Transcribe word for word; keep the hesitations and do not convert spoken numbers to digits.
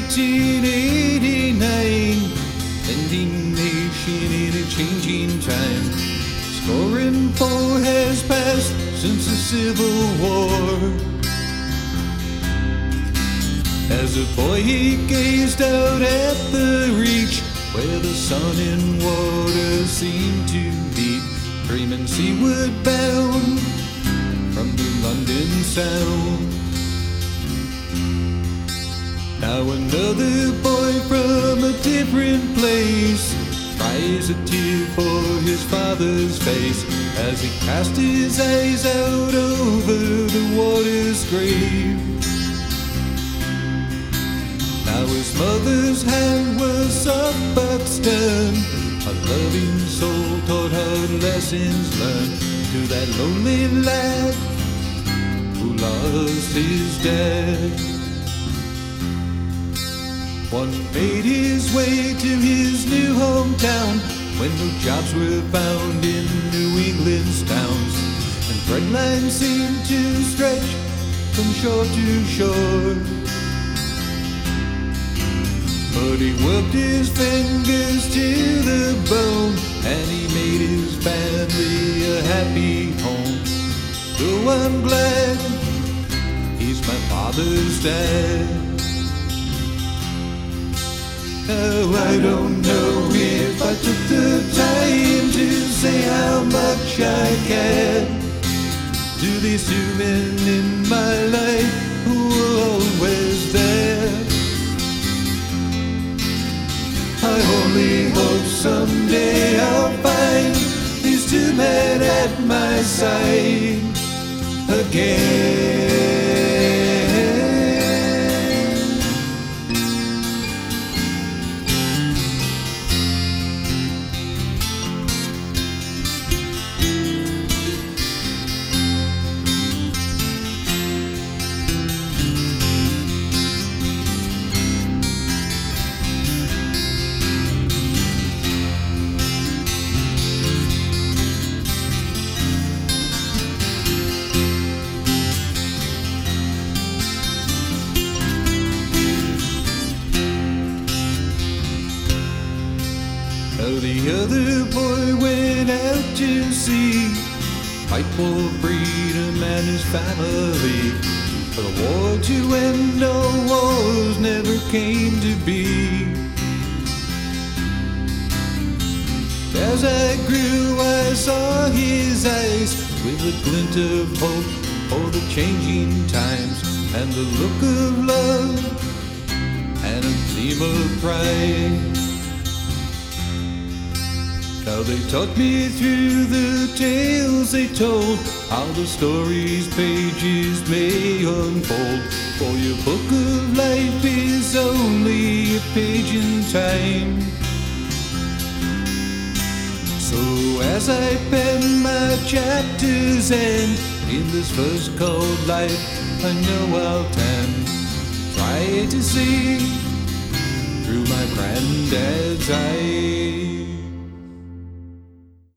eighteen eighty-nine, ending nation in a changing time. Scoring four has passed since the Civil War. As a boy he gazed out at the reach where the sun and water seemed to meet, dreaming seaward bound from the London Sound. Now another boy from a different place tries a tear for his father's face as he cast his eyes out over the water's grave. Now his mother's hand was soft but stern, a loving soul taught her lessons learned to that lonely lad who lost his dad. One made his way to his new hometown when no jobs were found in New England's towns, and bread lines seemed to stretch from shore to shore. But he worked his fingers to the bone, and he made his family a happy home. Though I'm glad he's my father's dad. Now I don't know if I took the time to say how much I care to these two men in my life who were always there. I only hope someday I'll find these two men at my side again. Now the other boy went out to sea, fight for freedom and his family. For the war to end all wars never came to be. As I grew I saw his eyes with a glint of hope for the changing times, and the look of love and a gleam of pride. Now they taught me through the tales they told how the story's pages may unfold, for your book of life is only a page in time. So as I pen my chapter's end in this first called life, I know I'll tend try to see through my granddad's eyes.